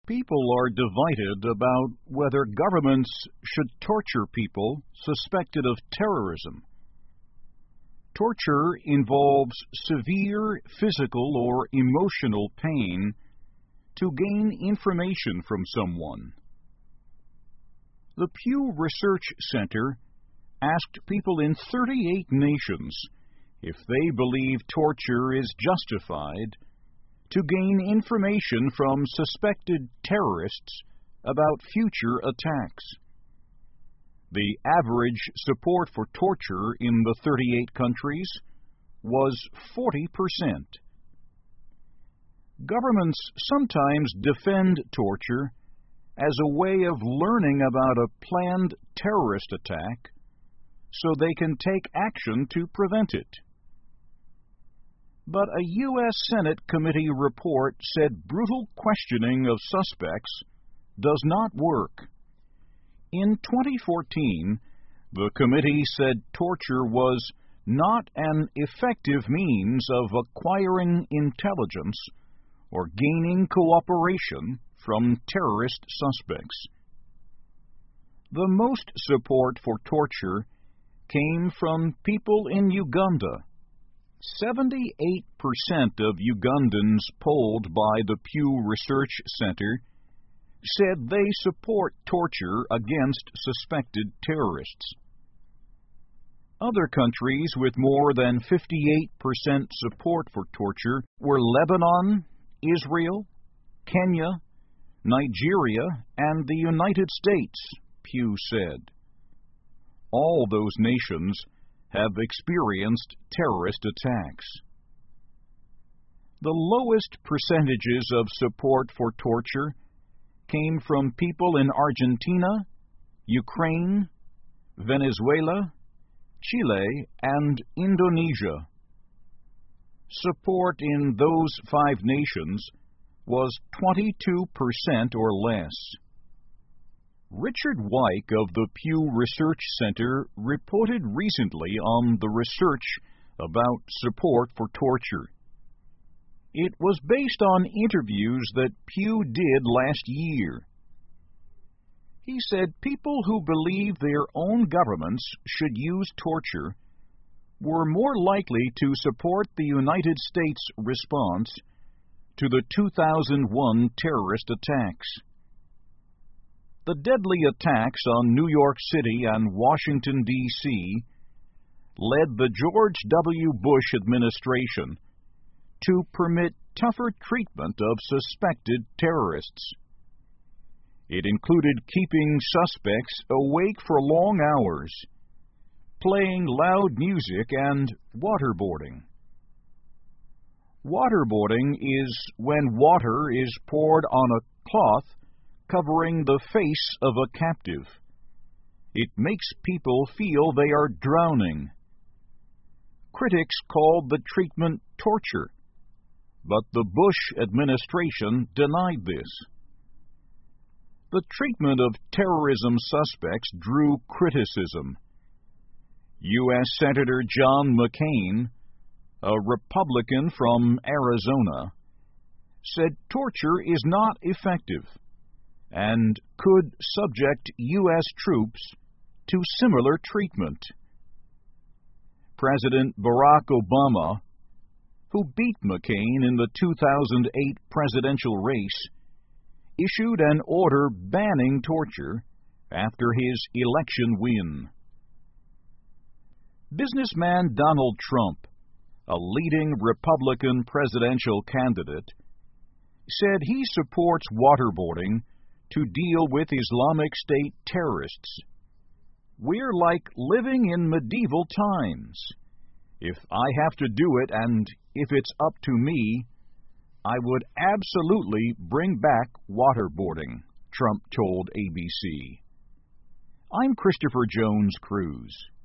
People are divided about whether governments should torture people suspected of terrorism. Torture involves severe physical or emotional pain to gain information from someone. The Pew Research Center asked people in 38 nations if they believe torture is justified to gain information from suspected terrorists about future attacks. The average support for torture in the 38 countries was 40%. Governments sometimes defend torture as a way of learning about a planned terrorist attack so they can take action to prevent it. But a U.S. Senate committee report said brutal questioning of suspects does not work. In 2014, the committee said torture was not an effective means of acquiring intelligence or gaining cooperation from terrorist suspects. The most support for torture came from people in Uganda. 78% of Ugandans polled by the Pew Research Center said they support torture against suspected terrorists. Other countries with more than 58% support for torture were Lebanon, Israel, Kenya, Nigeria, and the United States, Pew said. All those nations have experienced terrorist attacks. The lowest percentages of support for torture came from people in Argentina, Ukraine, Venezuela, Chile, and Indonesia. Support in those 5 nations was 22% or less. Richard Wyke of the Pew Research Center reported recently on the research about support for torture. It was based on interviews that Pew did last year. He said people who believe their own governments should use torture were more likely to support the United States response to the 2001 terrorist attacks. The deadly attacks on New York City and Washington, D.C. led the George W. Bush administration to permit tougher treatment of suspected terrorists. It included keeping suspects awake for long hours, playing loud music, and waterboarding. Waterboarding is when water is poured on a cloth covering the face of a captive. It makes people feel they are drowning. Critics called the treatment torture, but the Bush administration denied this. The treatment of terrorism suspects drew criticism. U.S. Senator John McCain, a Republican from Arizona, said torture is not effective and could subject U.S. troops to similar treatment. President Barack Obama, who beat McCain in the 2008 presidential race, issued an order banning torture after his election win. Businessman Donald Trump, a leading Republican presidential candidate, said he supports waterboarding to deal with Islamic State terrorists. We're like living in medieval times. If I have to do it, and if it's up to me, I would absolutely bring back waterboarding, Trump told ABC. I'm Christopher Jones Cruz.